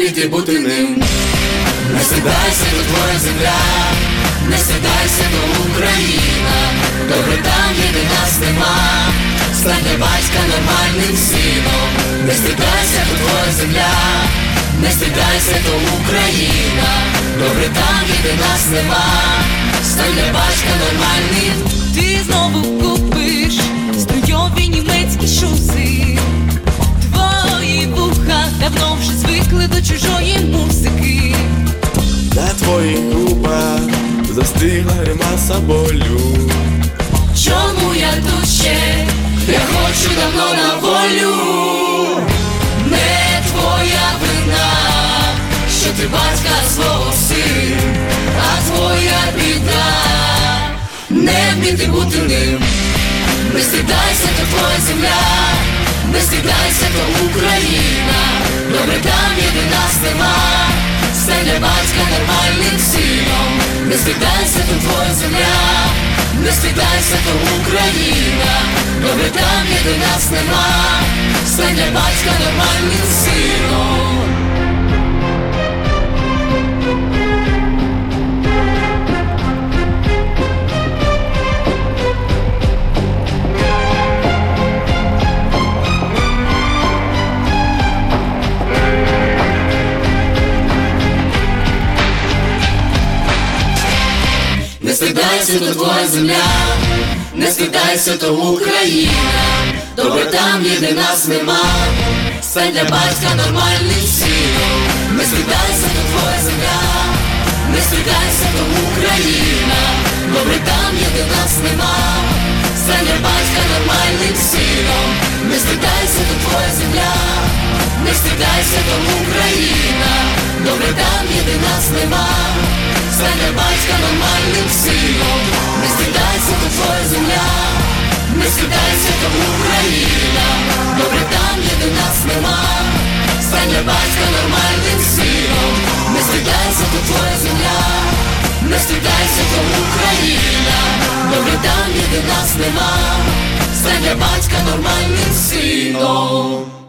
вміти бути ним. Не стидайся, то твоя земля, не стидайся, то Україна. Добре там, де нас нема, стань для батька нормальним сином. Не стидайся, то твоя земля, не стидайся, то Україна. Добре там, де нас нема, стань для батька нормальним. Ти знову купиш струйові німецькі шуси. Твої вуха давно вже звикли до чужої музики. На твоїх губах застигла гримаса болю. Чому я тут ще? Я хочу давно на волю. Не твоя вина, що ти батька свого син, а твоя біда не вміти бути ним. Не стидайся, то твоя земля, не стидайся, то Україна. Добре там, де нас нема, стань для батька нормальним сином. Не стидайся, то твоя земля, не стидайся, то Україна. Добре там, де нас нема, стань для батька нормальним сином. Не стидайся, то твоя земля, не стидайся, то Україна. Добре там, де нас нема, стань для батька нормальним сином. Не стидайся, то твоя земля, не стидайся, то Україна. Добре там, де нас нема, стань для батька нормальним сином. Не стидайся, то твоя земля, не стидайся, то Україна. Добре там, де нас нема, стань для батька нормальним сином. Не стидайся, то твоя земля, не стидайся, то Україна. Добре там, де нас нема, стань для батька нормальним сином. Не стидайся, то твоя земля, не стидайся, то Україна. Добре там, де нас нема, стань для батька нормальним сином.